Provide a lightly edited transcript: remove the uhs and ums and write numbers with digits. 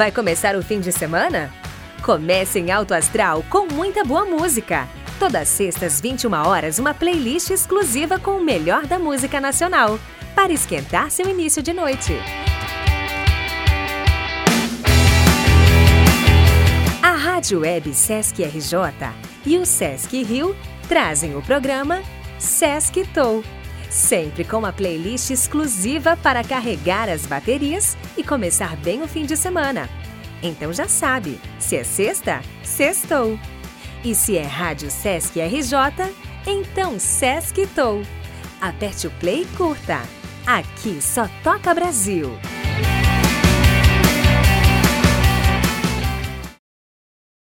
Vai começar o fim de semana? Comece em alto astral com muita boa música. Todas sextas, 21 horas, uma playlist exclusiva com o melhor da música nacional, para esquentar seu início de noite. A Rádio Web Sesc RJ e o Sesc Rio trazem o programa Sesc Tow, sempre com uma playlist exclusiva para carregar as baterias e começar bem o fim de semana. Então já sabe, se é sexta, sextou. E se é Rádio Sesc RJ, então Sesc Tow. Aperte o play e curta. Aqui só toca Brasil.